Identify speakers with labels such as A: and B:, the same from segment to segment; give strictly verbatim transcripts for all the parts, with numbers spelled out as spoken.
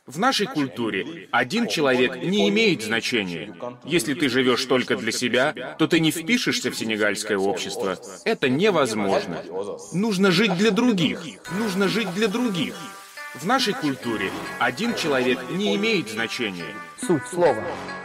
A: В нашей культуре один человек не имеет значения. Если ты живешь только для себя, то ты не впишешься в сенегальское общество. Это невозможно. Нужно жить для других. Нужно жить для других. В нашей культуре один человек не имеет значения.
B: Суть слова.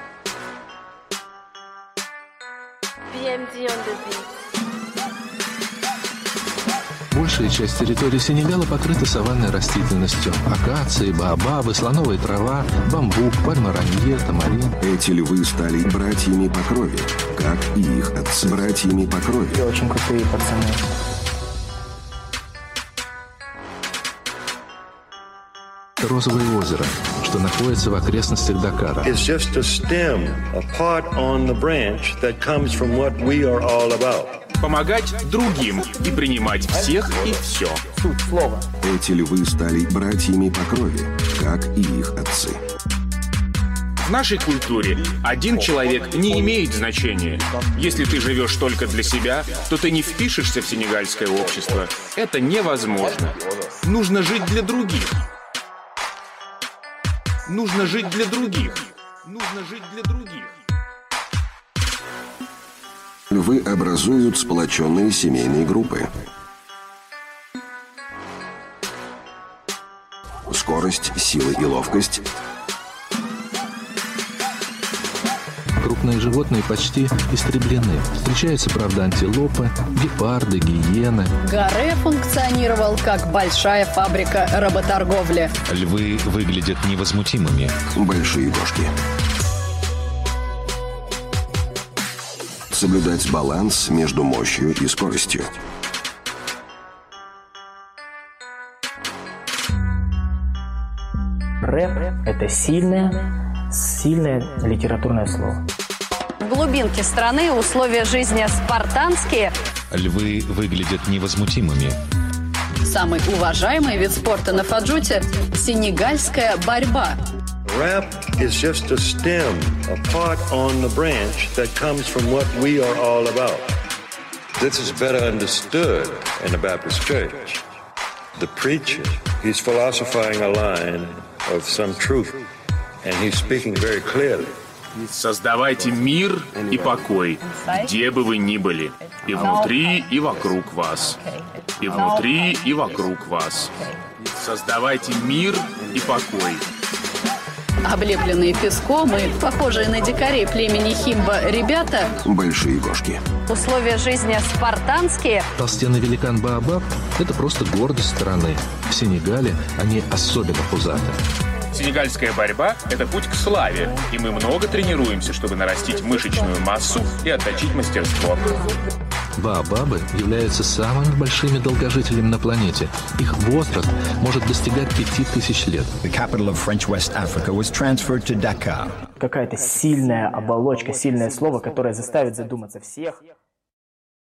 C: Большая часть территории Сенегала покрыта саванной растительностью. Акации, баобабы, слоновая трава, бамбук, пальма-ранье, тамарин.
D: Эти львы стали братьями по крови, как и их отцы. Братьями по крови.
B: И очень крутые пацаны.
C: Розовое озеро, что находится в окрестностях Дакара.
E: It's just a stem, a part on the branch that comes from what we are all about.
A: Помогать другим и принимать всех и все.
B: Суть слова.
D: Эти львы стали братьями по крови, как и их отцы.
A: В нашей культуре один человек не имеет значения. Если ты живешь только для себя, то ты не впишешься в сенегальское общество. Это невозможно. Нужно жить для других. Нужно жить для других. Нужно жить для других.
D: Львы образуют сплоченные семейные группы. Скорость, сила и ловкость.
C: Крупные животные почти истреблены. Встречаются, правда, антилопы, гепарды, гиены.
F: Гаре функционировал как большая фабрика работорговли.
G: Львы выглядят невозмутимыми.
D: Большие кошки. Соблюдать баланс между мощью и скоростью.
B: Рэп – это сильное, сильное литературное слово.
F: В глубинке страны условия жизни спартанские.
G: Львы выглядят невозмутимыми.
F: Самый уважаемый вид спорта на Фаджуте – сенегальская борьба.
E: Rap is just a stem, a part on the branch that comes from what we are all about. This is better understood in the Baptist Church. The preacher, he's philosophizing a line of some truth, and he's speaking very clearly.
A: Создавайте мир и покой, где бы вы ни были, и внутри, и вокруг вас, и внутри, и вокруг вас. Создавайте мир и покой.
F: Облепленные песком и похожие на дикарей племени Химба ребята.
D: Большие кошки.
F: Условия жизни спартанские.
C: Толстенный великан Баобаб – это просто гордость страны. В Сенегале они особенно пузаты.
A: Сенегальская борьба – это путь к славе, и мы много тренируемся, чтобы нарастить мышечную массу и отточить мастерство.
C: Баобабы являются самыми большими долгожителями на планете. Их возраст может достигать пяти тысяч лет.
B: Какая-то сильная оболочка, сильное слово, которое заставит задуматься всех.